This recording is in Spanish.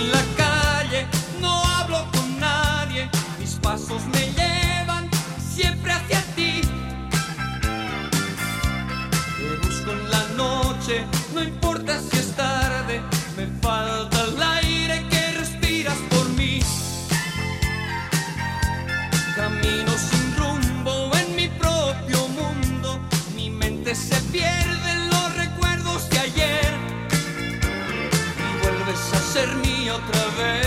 en la calle, no hablo con nadie, mis pasos me llevan siempre hacia ti. Te busco en la noche, no importa si es tarde, me falta el aire que respiras por mí. Camino sin rumbo en mi propio mundo, mi mente se pierde en los recuerdos de ayer y vuelves a ser mía otra vez.